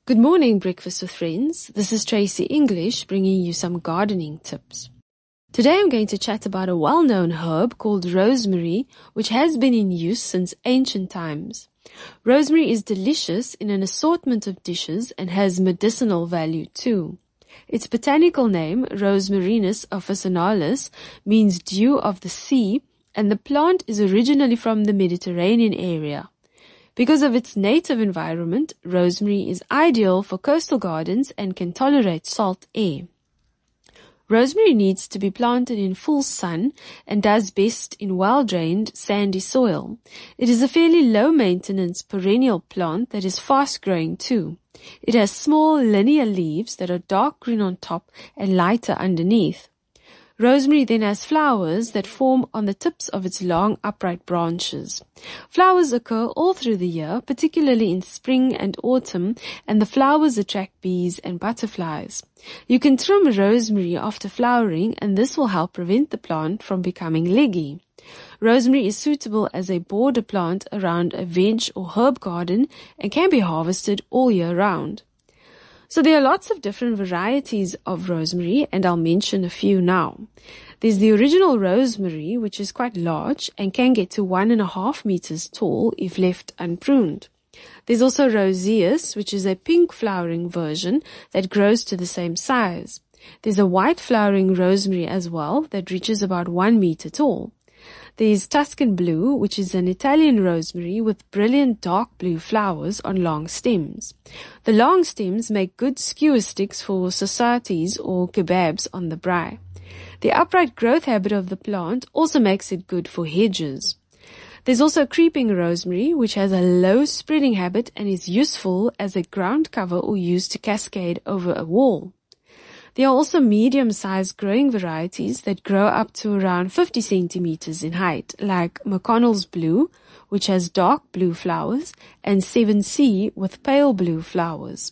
Good morning, Breakfast with Friends. This is Tracy English bringing you some gardening tips. Today I'm going to chat about a well-known herb called rosemary, which has been in use since ancient times. Rosemary is delicious in an assortment of dishes and has medicinal value too. Its botanical name, Rosmarinus officinalis, means dew of the sea, and the plant is originally from the Mediterranean area. Because of its native environment, rosemary is ideal for coastal gardens and can tolerate salt air. Rosemary needs to be planted in full sun and does best in well-drained, sandy soil. It is a fairly low-maintenance perennial plant that is fast-growing too. It has small linear leaves that are dark green on top and lighter underneath. Rosemary then has flowers that form on the tips of its long upright branches. Flowers occur all through the year, particularly in spring and autumn, and the flowers attract bees and butterflies. You can trim rosemary after flowering, and this will help prevent the plant from becoming leggy. Rosemary is suitable as a border plant around a veg or herb garden and can be harvested all year round. So there are lots of different varieties of rosemary, and I'll mention a few now. There's the original rosemary, which is quite large and can get to 1.5 meters tall if left unpruned. There's also roseus, which is a pink flowering version that grows to the same size. There's a white flowering rosemary as well that reaches about 1 meter tall. There's Tuscan blue, which is an Italian rosemary with brilliant dark blue flowers on long stems. The long stems make good skewer sticks for societies or kebabs on the braai. The upright growth habit of the plant also makes it good for hedges. There's also creeping rosemary, which has a low spreading habit and is useful as a ground cover or used to cascade over a wall. There are also medium-sized growing varieties that grow up to around 50 centimeters in height, like McConnell's Blue, which has dark blue flowers, and 7C with pale blue flowers.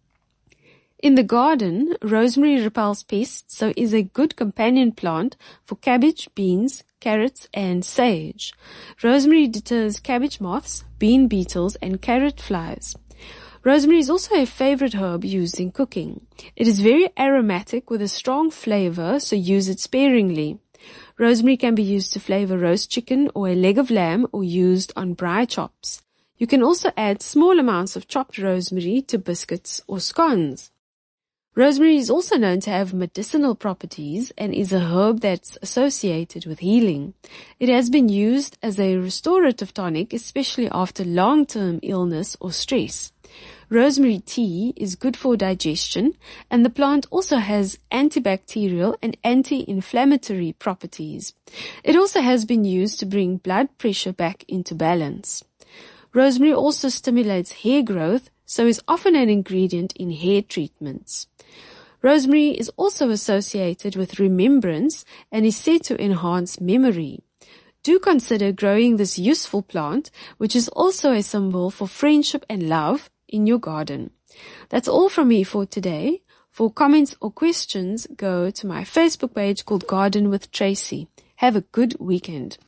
In the garden, rosemary repels pests, so is a good companion plant for cabbage, beans, carrots, and sage. Rosemary deters cabbage moths, bean beetles, and carrot flies. Rosemary is also a favorite herb used in cooking. It is very aromatic with a strong flavor, so use it sparingly. Rosemary can be used to flavor roast chicken or a leg of lamb or used on braai chops. You can also add small amounts of chopped rosemary to biscuits or scones. Rosemary is also known to have medicinal properties and is a herb that's associated with healing. It has been used as a restorative tonic, especially after long-term illness or stress. Rosemary tea is good for digestion, and the plant also has antibacterial and anti-inflammatory properties. It also has been used to bring blood pressure back into balance. Rosemary also stimulates hair growth, so is often an ingredient in hair treatments. Rosemary is also associated with remembrance and is said to enhance memory. Do consider growing this useful plant, which is also a symbol for friendship and love, in your garden. That's all from me for today. For comments or questions, go to my Facebook page called Garden with Tracy. Have a good weekend.